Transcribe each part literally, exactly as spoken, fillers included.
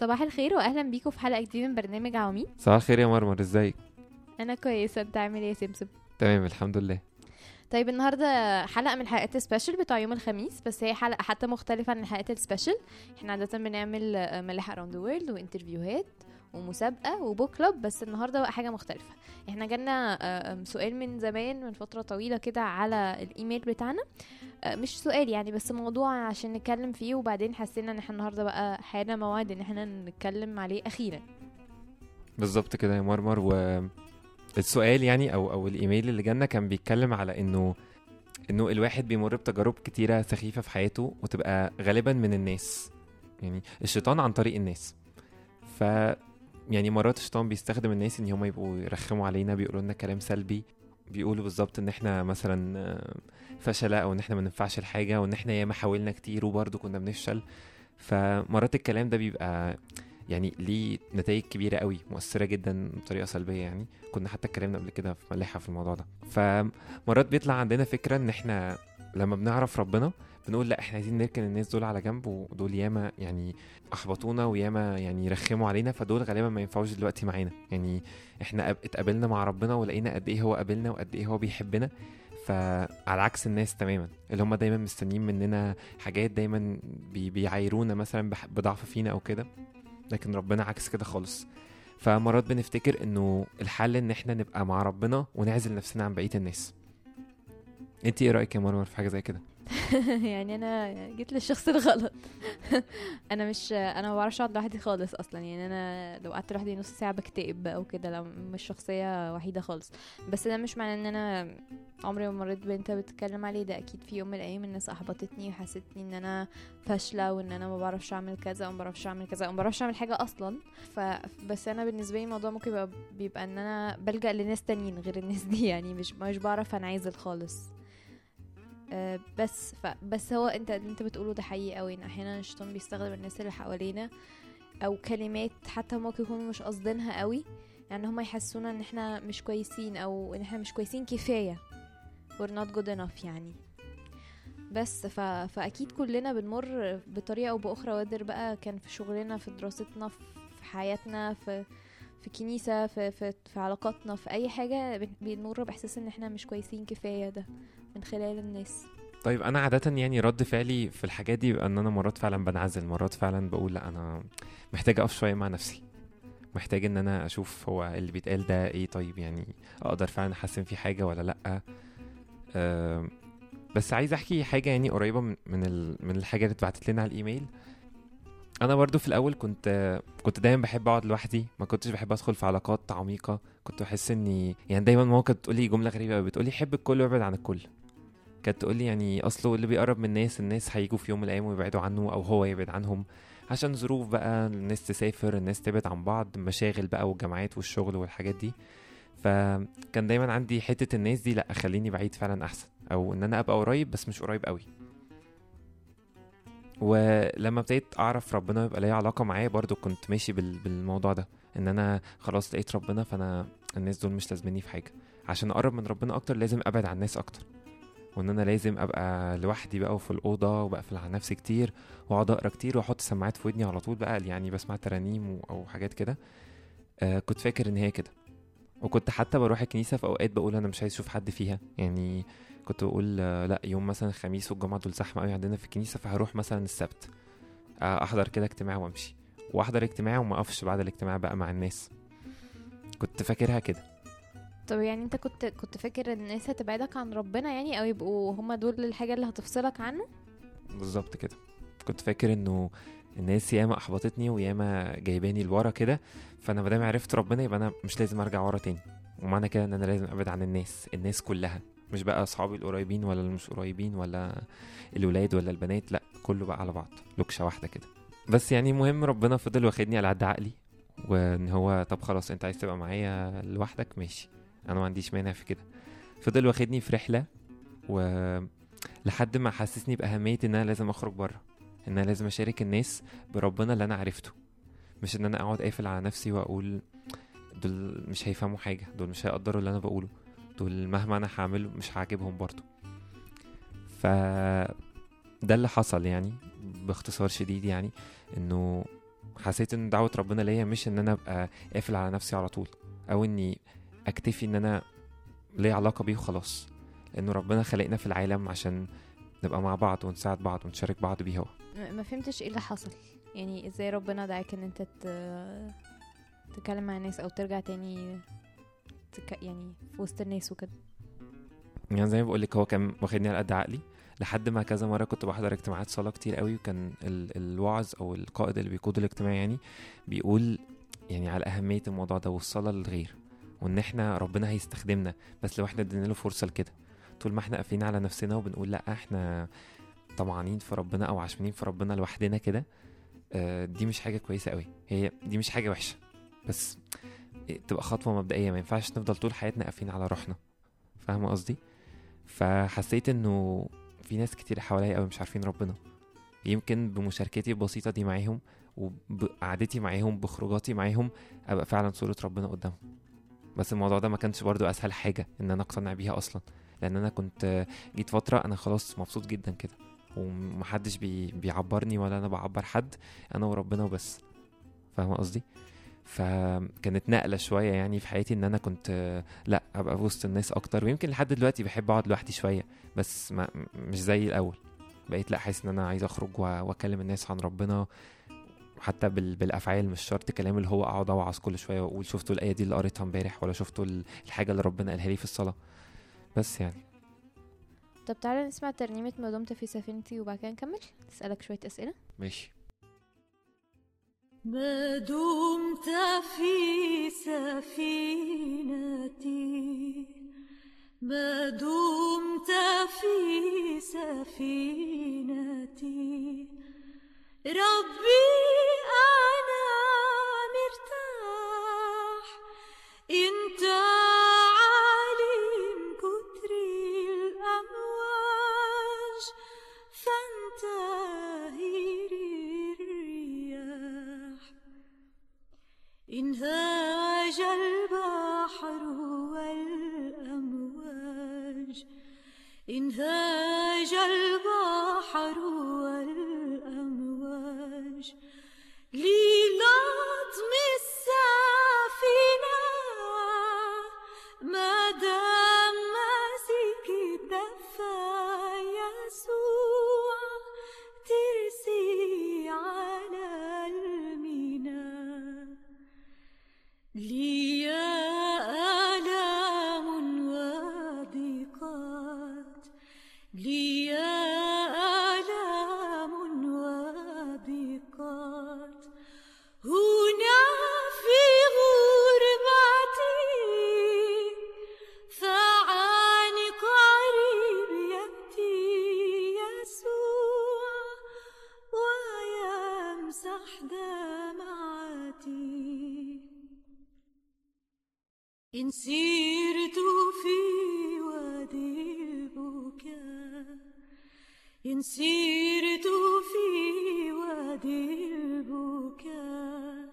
صباح الخير واهلا بيكم في حلقه جديده من برنامج عواميد. صباح الخير يا مرمر، ازيك؟ انا كويسه، انت عامل ايه يا سمسم؟ تمام الحمد لله. طيب النهارده حلقه من حلقات السبيشال بتاع يوم الخميس، بس هي حلقه حتى مختلفه عن الحلقات السبيشال. احنا عاده بنعمل ملاح اراوند ذا وورلد وانترفيوهات ومسابقه وبوك كلوب، بس النهارده بقى حاجه مختلفه. احنا جالنا سؤال من زمان من فتره طويله كده على الايميل بتاعنا، مش سؤال يعني بس موضوع عشان نتكلم فيه، وبعدين حسينا ان احنا النهارده بقى حان موعد ان احنا نتكلم عليه اخيرا. بالظبط كده يا مرمر. والسؤال يعني او او الايميل اللي جالنا كان بيتكلم على انه انه الواحد بيمر بتجارب كتيره سخيفه في حياته، وتبقى غالبا من الناس، يعني الشيطان عن طريق الناس. ف يعني مرات الشيطان بيستخدم الناس ان هم يبقوا يرخموا علينا، بيقولوا لنا كلام سلبي، بيقولوا بالظبط ان احنا مثلا فشلة او ان احنا ما ننفعش الحاجه، وان احنا ياما حاولنا كتير وبرضه كنا بنفشل. فمرات الكلام ده بيبقى يعني ليه نتائج كبيره قوي، مؤثره جدا بطريقه سلبيه. يعني كنا حتى اتكلمنا قبل كده في ملحه في الموضوع ده. فمرات بيطلع عندنا فكره ان احنا لما بنعرف ربنا بنقول لا، احنا عايزين نركن الناس دول على جنب، ودول ياما يعني احبطونا وياما يعني رخموا علينا، فدول غالبا ما ينفعوش دلوقتي معانا. يعني احنا اتقابلنا مع ربنا ولقينا قد ايه هو قابلنا وقد ايه هو بيحبنا. فعلى عكس الناس تماما اللي هم دايما مستنيين مننا حاجات، دايما بي بيعايرونا مثلا بضعف فينا او كده، لكن ربنا عكس كده خالص. فمرات بنفتكر انه الحل ان احنا نبقى مع ربنا ونعزل نفسنا عن بقية الناس. انتي ايه رأيك يا مرمر في حاجة زي كده؟ يعني انا جيت للشخص الغلط. انا مش انا ما بعرفش اقعد لوحدي خالص اصلا، يعني انا لو قعدت لوحدي نص ساعه بكتئب او كده، لو مش شخصيه وحيده خالص. بس ده مش معناه ان انا عمري ما مريت بنت بتتكلم عليه. ده اكيد في يوم من الايام الناس احبطتني وحسيتني ان انا فاشله وان انا ما بعرفش اعمل كذا او ما بعرفش اعمل كذا او ما بعرفش اعمل حاجه اصلا. فبس انا بالنسبه لي الموضوع ممكن يبقى بيبقى ان انا بلجأ لناس تانيين غير الناس دي، يعني مش مش بعرف انعزل خالص. أه بس بس هو انت انت بتقوله ده حقيقي قوي، ان احيانا الشيطان بيستخدم الناس اللي حوالينا او كلمات حتى هم ممكن يكونوا مش قصدينها قوي، يعني هم يحسونا ان احنا مش كويسين او ان احنا مش كويسين كفايه، we're not good enough يعني. بس ف... فاكيد كلنا بنمر بطريقه او باخرى، وقدر بقى كان في شغلنا، في دراستنا، في حياتنا، في في كنيسة، في, في, في علاقاتنا، في اي حاجة بنمر باحساس ان احنا مش كويسين كفاية، ده من خلال الناس. طيب انا عادة يعني رد فعلي في الحاجات دي بقى ان انا مرات فعلا بنعزل، مرات فعلا بقول لا انا محتاج اقف شوية مع نفسي، محتاج ان انا اشوف هو اللي بيتقال ده ايه، طيب يعني اقدر فعلا احسن فيه حاجة ولا لا. أه بس عايز احكي حاجة يعني قريبة من من, ال... من الحاجة اللي اتبعتت لنا على الايميل. انا برضو في الاول كنت كنت دايما بحب اقعد لوحدي، ما كنتش بحب ادخل في علاقات عميقة. كنت بحس اني يعني دايما ماما كانت تقولي جملة غريبة، بتقولي حب الكل وابعد عن الكل. كانت تقولي يعني اصله اللي بيقرب من الناس، الناس هيجوا في يوم من الايام ويبعدوا عنه او هو يبعد عنهم، عشان ظروف بقى، الناس تسافر، الناس تبعد عن بعض، مشاغل بقى والجامعات والشغل والحاجات دي. فكان دايما عندي حتة الناس دي لا، خليني بعيد فعلا احسن، او ان انا ابقى قريب بس مش قريب قوي. ولما ابتديت اعرف ربنا يبقى ليا علاقة معاه، برضو كنت ماشي بالموضوع ده، ان انا خلاص لقيت ربنا، فانا الناس دول مش لازمني في حاجة. عشان اقرب من ربنا اكتر لازم ابعد عن الناس اكتر، وان انا لازم ابقى لوحدي بقى وفي الاوضه وبقفل على نفسي كتير واقعد اقرا كتير واحط سماعات في ودني على طول بقى، يعني بسمع ترانيم او حاجات كده. آه كنت فاكر ان هي كده، وكنت حتى بروح الكنيسه في اوقات بقول انا مش عايز اشوف حد فيها. يعني كنت بقول آه لا، يوم مثلا الخميس والجمعه دول زحمه قوي عندنا في الكنيسه، فهروح مثلا السبت آه احضر كده اجتماع وامشي، واحضر اجتماع وما اقفش بعد الاجتماع بقى مع الناس. كنت فاكرها كده. طب يعني انت كنت كنت فاكر ان الناس هتبعدك عن ربنا يعني، او يبقوا هما دول الحاجة اللي هتفصلك عنه؟ بالظبط كده. كنت فاكر انه الناس ياما احبطتني وياما جايباني لورا كده، فانا مادام عرفت ربنا يبقى انا مش لازم ارجع ورا تاني. ومعنى كده ان انا لازم ابعد عن الناس الناس كلها، مش بقى اصحابي القريبين ولا المش قريبين ولا الولاد ولا البنات، لا كله بقى على بعض لوكشه واحده كده. بس يعني مهم ربنا فضل واخدني على قد عقلي، وان هو طب خلاص انت عايز تبقى معايا لوحدك ماشي، انا ما عنديش مانع في كده. فضل واخدني في رحله، و لحد ما حسسني بأهمية ان انا لازم اخرج بره، ان انا لازم اشارك الناس بربنا اللي انا عرفته، مش ان انا اقعد قافل على نفسي واقول دول مش هيفهموا حاجة، دول مش هيقدروا اللي انا بقوله، دول مهما انا هعمله مش هعجبهم برضو. ف ده اللي حصل يعني باختصار شديد، يعني انه حسيت ان دعوة ربنا ليا مش ان انا ابقى قافل على نفسي على طول، او اني اكتفي ان انا ليه علاقة بيه وخلاص، لانه ربنا خلقنا في العالم عشان نبقى مع بعض ونساعد بعض ونشارك بعض بيه هو. ما فهمتش ايه اللي حصل، يعني ازاي ربنا دعاك ان انت تتكلم مع الناس او ترجع تاني تك... يعني في وسط الناس وكده؟ يعني زي ما بقولك هو كان واخدني على قد عقلي، لحد ما كذا مرة كنت بحضر اجتماعات صلاة كتير قوي، وكان ال... الوعظ او القائد اللي بيقود الاجتماع يعني بيقول يعني على أهمية الموضوع ده والصلاة للغير، وان احنا ربنا هيستخدمنا بس لو احنا ادينا له فرصة لكده. طول ما احنا قافلين على نفسنا وبنقول لا احنا طمعانين في ربنا او عشمانين في ربنا لوحدنا كده، دي مش حاجة كويسة قوي، هي دي مش حاجة وحشة، بس تبقى خطوة مبدئية. ما ينفعش نفضل طول حياتنا قافلين على روحنا، فاهمة قصدي؟ فحسيت انه في ناس كتير حواليا قوي مش عارفين ربنا، يمكن بمشاركتي البسيطة دي معاهم وبقعدتي معاهم بخروجاتي معاهم ابقى فعلا صورة ربنا قدامهم. بس الموضوع ده ما كانش برضو اسهل حاجة ان انا اقتنع بيها اصلا، لان انا كنت جيت فترة انا خلاص مبسوط جدا كده ومحدش بي بيعبرني ولا انا بعبر حد، انا وربنا وبس، فاهمة قصدي؟ فكانت نقلة شوية يعني في حياتي ان انا كنت لا ابقى في وسط الناس اكتر، ويمكن لحد دلوقتي بحب اقعد لوحدي شوية، بس ما مش زي الاول. بقيت لا حاسس ان انا عايز اخرج واكلم الناس عن ربنا، حتى بالافعال، مش شرط كلام اللي هو اقعد اوعظ كل شويه واقول شفتوا الايه دي اللي قريتها امبارح، ولا شفتوا الحاجه اللي ربنا قالها لي في الصلاه، بس يعني. طب تعالى نسمع ترنيمه ما دمت في سفينتي وبعد كده نكمل نسالك شويه اسئله. ماشي. ما دمت في سفينتي، ما دمت في سفينتي، ربي أنا مرتاح، انت عالم كتر الأمواج فانتهي الرياح، انهاج البحر والأمواج، انهاج البحر والأمواج للطم السفينة، ما دام ماسك الدفا يسوع ترسي على الميناء، لي آلام وضيقات، لي آلام وضيقات، هنا في غربتي فعن قريب يأتي يسوع ويمسح دمعتي، إن سيرت في وادي البكاء، إن سيرت في وادي البكاء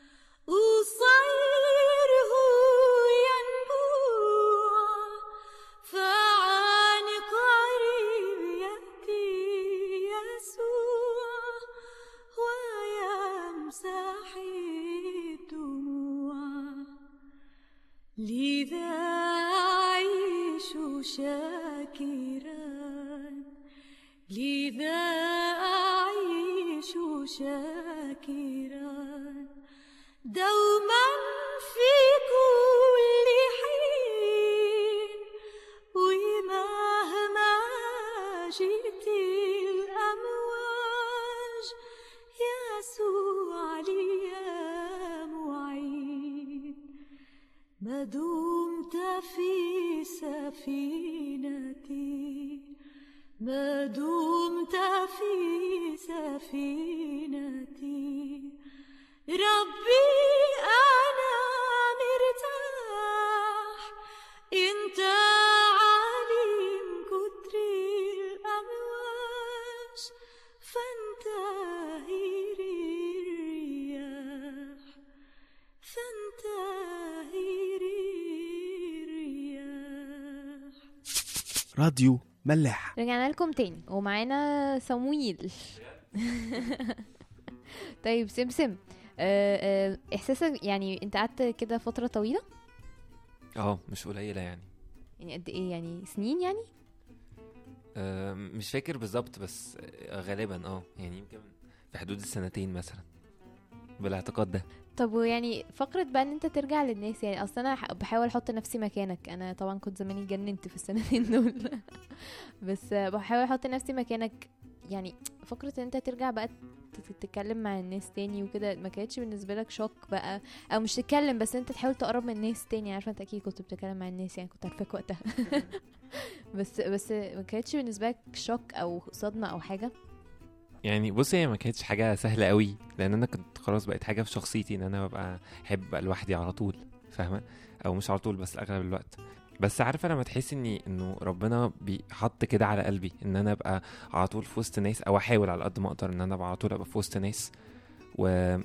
أصيره ينبوع، فعن قريب يأتي يسوع ويمسح الدموع، لذا أعيش شاكرا، لذا أعيش شاكرا دوما في كل حين، ومهما جئت الأمواج يسوع لي معين، ما دمت في سفينتي، ما دمت في سفينتي، ربي أنا مرتاح، انت عالم كتر الأمواج فانتهي الرياح، فانتهي الرياح. راديو ملاح. رجعنا لكم تاني ومعانا صمويل. طيب سمسم، آه، آه، احساسك يعني انت قعدت كده فتره طويله، اه مش قليله يعني. يعني قد ايه؟ يعني سنين يعني؟ آه مش فاكر بالظبط، بس آه غالبا اه يعني يمكن في حدود السنتين مثلا بالاعتقاد ده. طب ويعني فقرة بقى ان انت ترجع للناس، يعني اصلا انا ح- بحاول احط نفسي مكانك، انا طبعا كنت زماني اتجننت في السنتين دول بس بحاول احط نفسي مكانك. يعني فكرة ان انت ترجع بقى تت- تتكلم مع الناس تاني وكده، ما كانتش بالنسبة لك شوك بقى؟ او مش تتكلم بس انت تحاول تقرب من الناس تاني، عارفة انت اكيد كنت بتتكلم مع الناس يعني، كنت عارفاك وقتها بس بس ما كانتش بالنسبة لك شوك او صدمة او حاجة؟ يعني بص، هي ما كانتش حاجه سهله قوي، لان انا كنت خلاص بقت حاجه في شخصيتي ان انا ببقى احب ابقى لوحدي على طول، فاهمه؟ او مش على طول بس اغلب الوقت. بس عارفه لما تحس اني انه ربنا بيحط كده على قلبي ان انا ابقى على طول في وسط ناس، او احاول على قد ما اقدر ان انا ابقى على طول ابقى في وسط ناس، و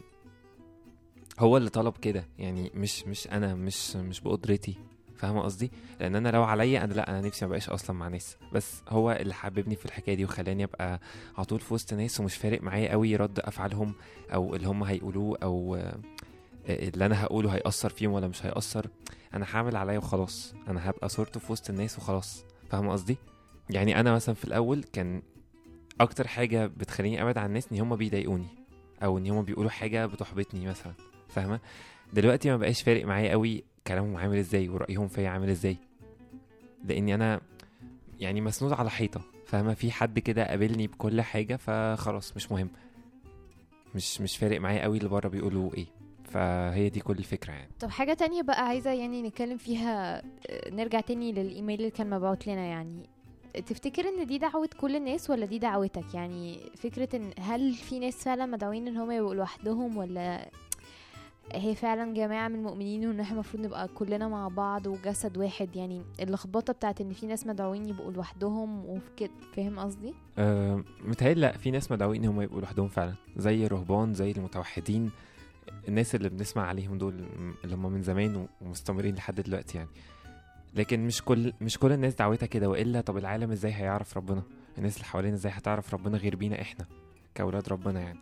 هو اللي طلب كده يعني، مش مش انا مش مش بقدرتي، فاهمه قصدي؟ لان انا لو عليا انا لا، انا نفسي ما بقاش اصلا مع ناس، بس هو اللي حببني في الحكايه دي وخلاني ابقى على طول في وسط ناس، ومش فارق معايا قوي رد افعالهم او اللي هم هيقولوه، او آه، اللي انا هقوله هيأثر فيهم ولا مش هيأثر. انا هعمل عليا وخلاص، انا هبقى صورته في وسط الناس وخلاص، فاهمه قصدي؟ يعني انا مثلا في الاول كان اكتر حاجه بتخليني ابعد عن الناس ان هم بيضايقوني، او ان هم بيقولوا حاجه بتحبطني مثلا، فاهمه؟ دلوقتي ما بقاش فارق معايا قوي كلامهم عامل ازاي ورأيهم فيا عامل ازاي، لاني انا يعني مسنود على حيطه، فاهمه؟ في حد كده قابلني بكل حاجه، فخلاص مش مهم، مش مش فارق معايا قوي اللي بره بيقولوا ايه. فهي دي كل الفكره يعني. طب حاجة تانية بقى عايزة يعني نتكلم فيها، آه، نرجع تاني للإيميل اللي كان مبعوت لنا. يعني تفتكر ان دي دعوة كل الناس ولا دي دعوتك؟ يعني فكرة ان هل في ناس فعلا مدعوين ان هم يبقوا لوحدهم، ولا هي فعلا جماعة من المؤمنين وان احنا المفروض نبقى كلنا مع بعض وجسد واحد؟ يعني اللخبطة بتاعت ان في ناس مدعوين يبقوا لوحدهم وفي كده، فاهم قصدي؟ أه متهيألي لا، في ناس مدعوين هم يبقوا لوحدهم فعلا، زي الرهبان، زي المتوحدين، الناس اللي بنسمع عليهم دول اللي هم من زمان ومستمرين لحد دلوقتي يعني. لكن مش كل مش كل الناس دعوتها كده، والا طب العالم ازاي هيعرف ربنا؟ الناس اللي حوالينا ازاي هتعرف ربنا غير بينا احنا كاولاد ربنا يعني؟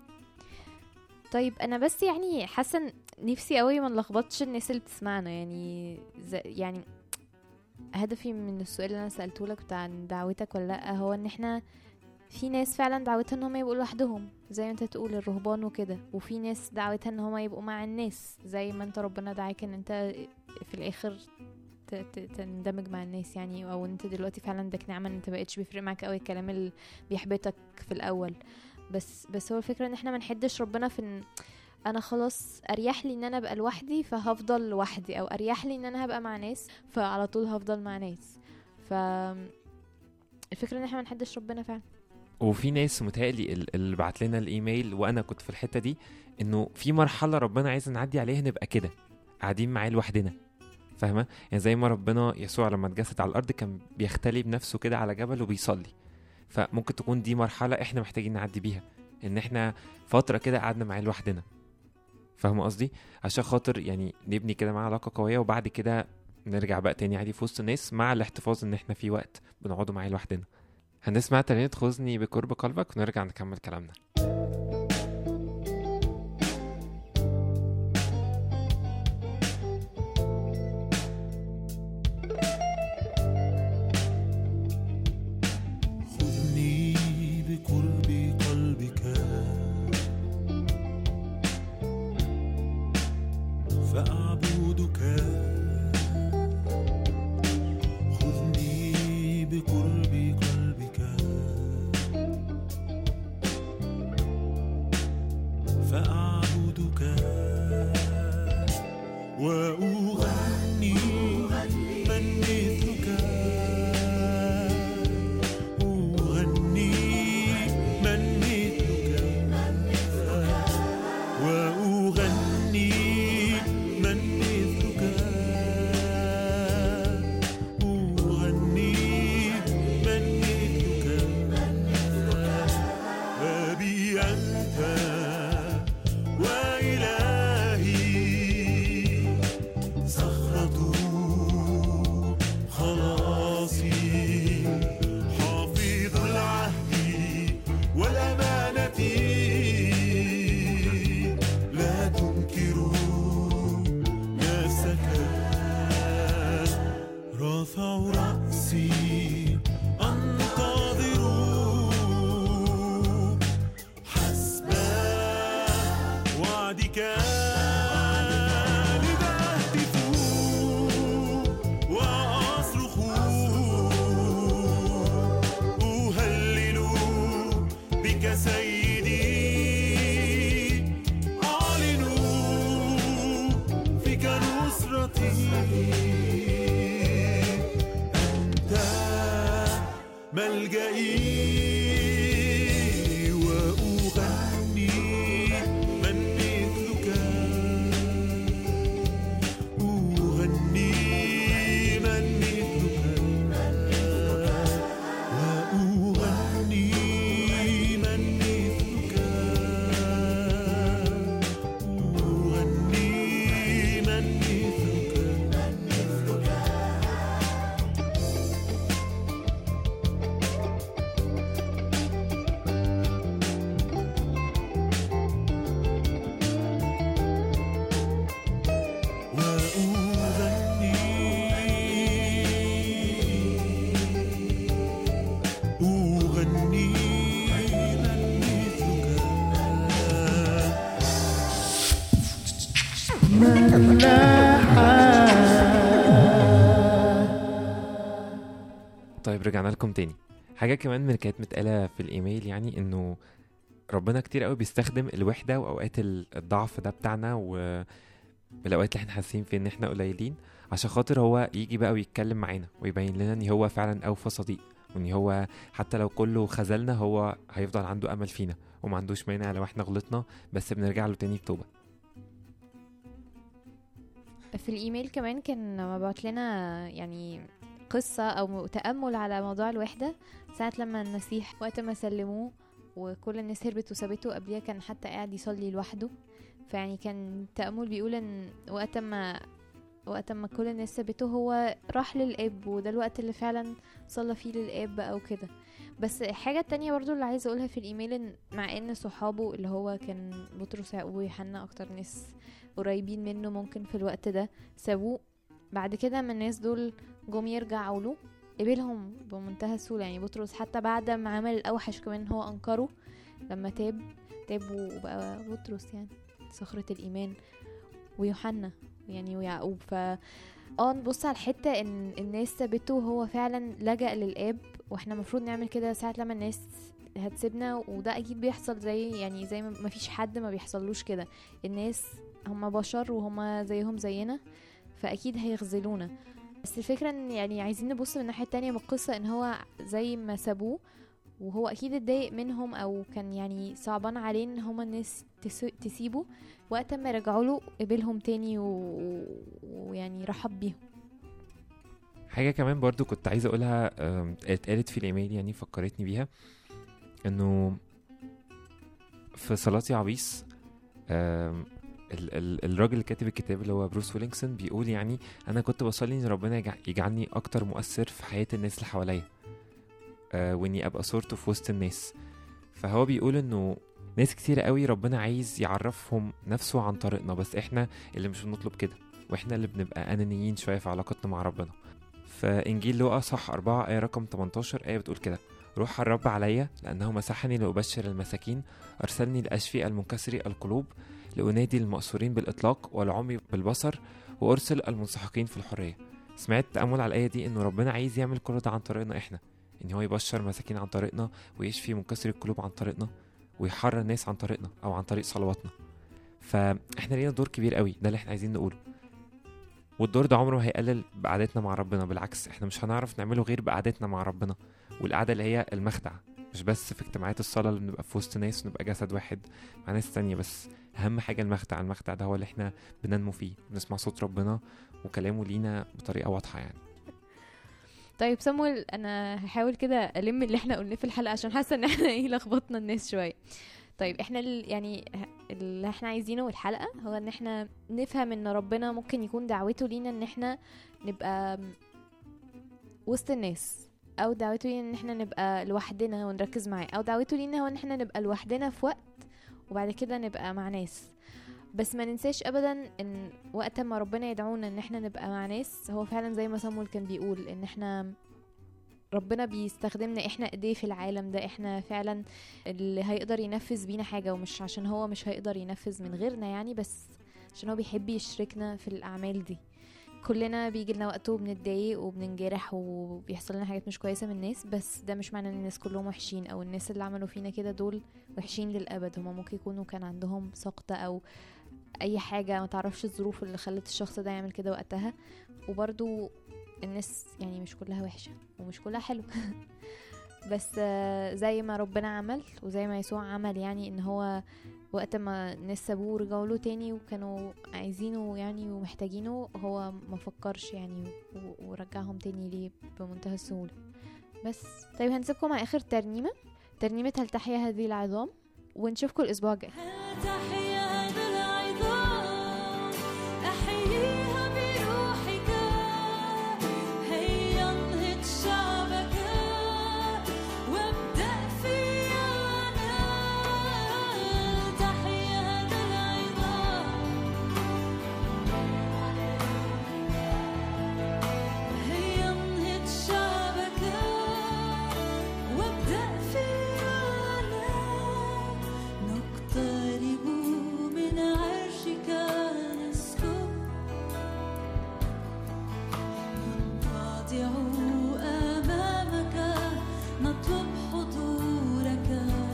طيب انا بس يعني حاسه إن نفسي قوي ما نلخبطش الناس اللي بتسمعنا. يعني زي يعني هدفي من السؤال اللي انا سالته لك بتاع دعوتك ولا لا، هو ان احنا في ناس فعلا دعوتها ان هم يبقوا لوحدهم زي ما انت تقول الرهبان وكده، وفي ناس دعوتها ان هم يبقوا مع الناس زي ما انت ربنا دعاك ان انت في الاخر ت- ت- تندمج مع الناس يعني، او انت دلوقتي فعلا عندك نعمه ان انت بقتش بيفرق معاك قوي الكلام اللي بيحبطك في الاول. بس بس هو الفكره ان احنا ما نحدش ربنا في ان انا خلاص اريح لي ان انا ابقى لوحدي فهفضل لوحدي، او اريح لي ان انا هبقى مع ناس فعلى طول هفضل مع ناس. ف الفكره ان احنا ما نحدش ربنا فعلا. وفي ناس متهيألي ال- اللي بعت لنا الايميل، وانا كنت في الحته دي، انه في مرحله ربنا عايز نعدي عليها نبقى كده قاعدين معاه لوحدنا، فاهمه؟ يعني زي ما ربنا يسوع لما اتجسد على الارض كان بيختلي بنفسه كده على جبل وبيصلي، فممكن تكون دي مرحله احنا محتاجين نعدي بيها، ان احنا فتره كده قعدنا معاه لوحدنا، فاهمه قصدي؟ عشان خاطر يعني نبني كده معاه علاقه قويه، وبعد كده نرجع بقى تاني عادي في وسط الناس، مع الاحتفاظ ان احنا في وقت بنقعدوا معاه لوحدنا. هنسمع ترنيمة خذني بقرب قلبك ونرجع نكمل كلامنا. خذني بقرب قلبك فأعبدك، خذني بقرب قلبك فأعبدك وأغني من مثلك، أغني من مثلك وأغني من مثلك، أغني من مثلك أبي أنت وإلهي وأغني من مثلك أغني من مثلك وأغني من مثلك أغني من مثلك وأغني أغني من طيب رجعنا لكم تاني. حاجة كمان من اللي كانت متقالة في الإيميل يعني إنه ربنا كتير قوي بيستخدم الوحدة وأوقات ال- الضعف ده بتاعنا والأوقات اللي احنا حاسين فيه إن احنا قليلين عشان خاطر هو يجي بقى ويتكلم معانا ويبين لنا إن هو فعلا أوفى صديق، وإن هو حتى لو كله خذلنا هو هيفضل عنده أمل فينا وما عندوش مانع لو احنا غلطنا بس بنرجع له تاني بتوبة. في الايميل كمان كان مبعوت لنا يعني قصة او تأمل على موضوع الوحدة ساعة لما المسيح وقت ما سلموه وكل الناس هربت وسابته، قبليها كان حتى قاعد يصلي لوحده. فيعني كان تأمل بيقول ان وقت ما وقت ما كل الناس سابته هو راح للآب، وده الوقت اللي فعلا صلى فيه للآب بقى وكده. بس حاجة تانية برضو اللي عايزة اقولها في الايميل، ان مع ان صحابه اللي هو كان بطرس ويعقوب ويوحنا اكتر ناس قريبين منه ممكن في الوقت ده سابوه، بعد كده من الناس دول جم يرجعوا له قبلهم بمنتهى السهولة. يعني بطرس حتى بعد ما عمل الأوحش كمان هو أنكره، لما تاب تاب وبقى بطرس يعني صخرة الإيمان، ويوحنا يعني ويعقوب. ف اه نبص على الحتة ان الناس سابته وهو فعلا لجأ للآب، واحنا مفروض نعمل كده ساعة لما الناس هتسيبنا، وده اكيد بيحصل زي يعني زي ما فيش حد ما بيحصلوش كده. الناس هم بشر وهم زيهم زينا، فاكيد هيخذلونا. بس الفكرة ان يعني عايزين نبص من الناحية التانية من القصة، ان هو زي ما سابوه وهو اكيد اتضايق منهم او كان يعني صعبان عليه ان هما الناس تس- تسيبه، وقت ما رجعوا له قبلهم تاني و- ويعني رحب بيهم. حاجة كمان برضو كنت عايز أقولها آم، اتقالت في الإيميل يعني فكرتني بيها، إنه في صلاة عبيس آم، ال- ال- الراجل اللي كاتب الكتاب اللي هو بروس ويلينغسون بيقول يعني أنا كنت بصلي إن ربنا يجع- يجعلني أكتر مؤثر في حياة الناس اللي حواليا، آه، وإني أبقى صورته في وسط الناس. فهو بيقول إنه ناس كتير قوي ربنا عايز يعرفهم نفسه عن طريقنا، بس إحنا اللي مش بنطلب كده، وإحنا اللي بنبقى أنانيين شوية في علاقتنا مع ربنا. فإنجيل لوقا صح أربعة آية رقم تمنتاشر آية بتقول كده: روح الرب عليا لأنه مسحني لأبشر المساكين، أرسلني لأشفي المنكسري القلوب، لأنادي المأسورين بالإطلاق والعمي بالبصر، وأرسل المنسحقين في الحرية. سمعت تأمل على الآية دي إنه ربنا عايز يعمل كل ده عن طريقنا إحنا، إن هو يبشر مساكين عن طريقنا، ويشفي منكسري القلوب عن طريقنا، ويحرر الناس عن طريقنا أو عن طريق صلواتنا. فإحنا لينا دور كبير قوي، ده اللي إحنا عايزين نقوله. والدور ده عمره ما هيقلل بقعدتنا مع ربنا، بالعكس احنا مش هنعرف نعمله غير بقعدتنا مع ربنا، والقعدة اللي هي المخدع، مش بس في اجتماعات الصلاة اللي بنبقى في وسط ناس ونبقى جسد واحد مع ناس تانية، بس أهم حاجة المخدع. المخدع ده هو اللي احنا بننمو فيه، بنسمع صوت ربنا وكلامه لينا بطريقة واضحة يعني. طيب سامويل، انا هحاول كده الم اللي احنا قلناه في الحلقة عشان حاسة ان احنا ايه لخبطنا الناس شوية. طيب احنا ال- يعني ه- اللي احنا عايزينه في الحلقة هو ان احنا نفهم ان ربنا ممكن يكون دعوته لينا ان احنا نبقى وسط الناس، او دعوته لينا ان احنا نبقى لوحدنا ونركز معاه، او دعوته لينا هو ان احنا نبقى لوحدنا في وقت وبعد كده نبقى مع ناس. بس ما ننساش ابدا ان وقت ما ربنا يدعونا ان احنا نبقى مع ناس، هو فعلا زي ما سامويل كان بيقول ان احنا ربنا بيستخدمنا احنا ايديه في العالم ده، احنا فعلا اللي هيقدر ينفذ بينا حاجة، ومش عشان هو مش هيقدر ينفذ من غيرنا يعني، بس عشان هو بيحب يشركنا في الأعمال دي. كلنا بيجي لنا وقت وبنتضايق وبننجرح وبيحصل لنا حاجات مش كويسة من الناس، بس ده مش معنى ان الناس كلهم وحشين، او الناس اللي عملوا فينا كده دول وحشين للأبد. هما ممكن يكونوا كان عندهم سقطة او اي حاجة، ما تعرفش الظروف اللي خلت الشخص ده يعمل كده وقتها. وبرضو الناس يعني مش كلها وحشة ومش كلها حلو. بس آه، زي ما ربنا عمل وزي ما يسوع عمل، يعني ان هو وقت ما الناس سابوه ورجعوا له تاني وكانوا عايزينه يعني ومحتاجينه، هو ما فكرش يعني و- ورجعهم تاني ليه بمنتهى السهولة. بس طيب هنسيبكم مع اخر ترنيمة، ترنيمة هل تحيا هذه العظام، ونشوفكم الاسبوع الجاي. هل تحيا هذه العظام أحييها بروحك، هيا انهض شعبك وابدأ فيا أنا. تحيا هذه العظام، هيا انهض شعبك وابدأ فيا أنا. نقترب من عرشك نسكب، نتواضع أمامك نطلب حضورك.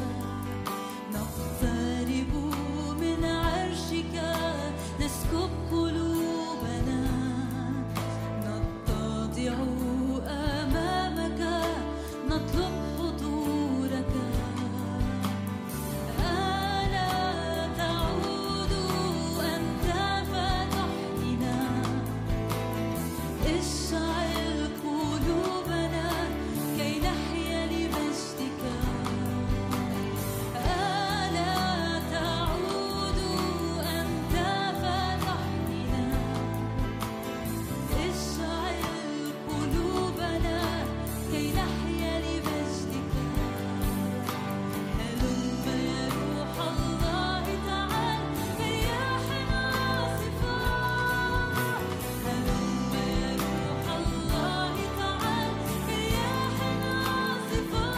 نقترب من عرشك نسكب قلوبنا، نتواضع أمامك نطلب حضورك. ألا تعود أنت فتحينا، اشعل قلوبنا كي نحيا لمجدك. ألا تعود أنت فتحينا، اشعل قلوبنا كي نحيا لمجدك. هلم يا روح الله تعال كرياح عاصفة، هلم يا روح الله تعال كرياح عاصفة.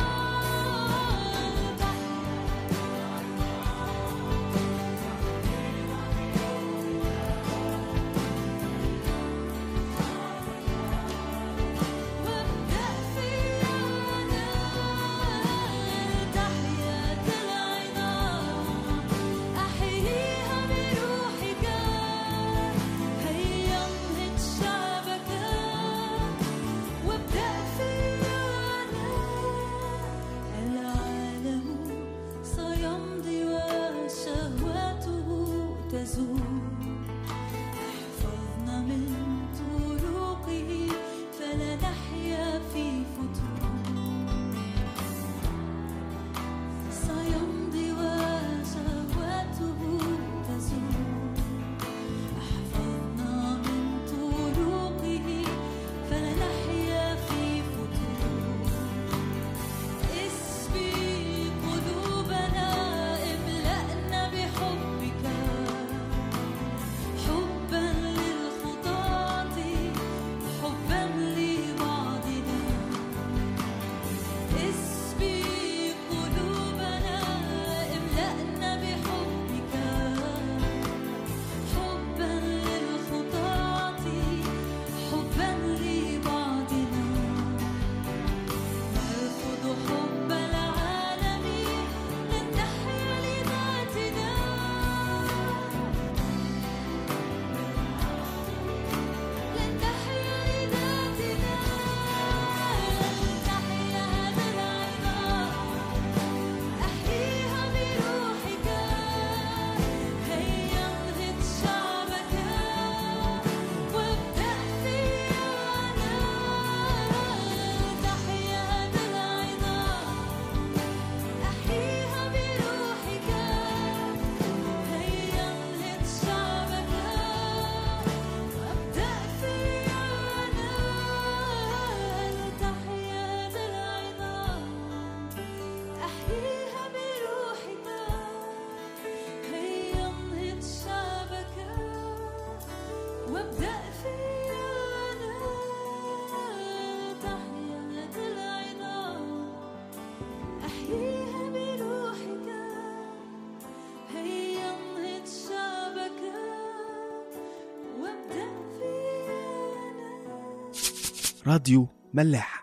وابدأ فيا أنا. تحيا العظام أحييها بروحك، هيا انهض شعبك وابدأ فيا أنا. العالم سيمضي وشهواته تزول، احفظنا من طرقه فلا نحيا في فتور. سيمضي وشهواته تزول، احفظنا من طرقه فلا نحيا في فتور. اسبي قلوبنا املأنا بحبك، حبا للخطاة حبا لبعضنا. اسبي قلوبنا املأنا بحبك، حبا للخطاة حبا لبعضنا. نرفض حب العالم لن نحيا لذاتنا، لن نحيا لذاتنا. تحيا هذا العظام أحييها بروحك، هيا انهض شعبك وابدأ فيا أنا. تحيا هذا العظام أحييها بروحك، هيا انهض شعبك وابدأ فيا أنا. تحيا هذا العظام أحييها بروحك، هيا انهض شعبك وابدأ فيا أنا. تحيا هذا العظام أحييها بروحك، هيا انهض شعبك وابدأ فيا أنا. راديو ملاح.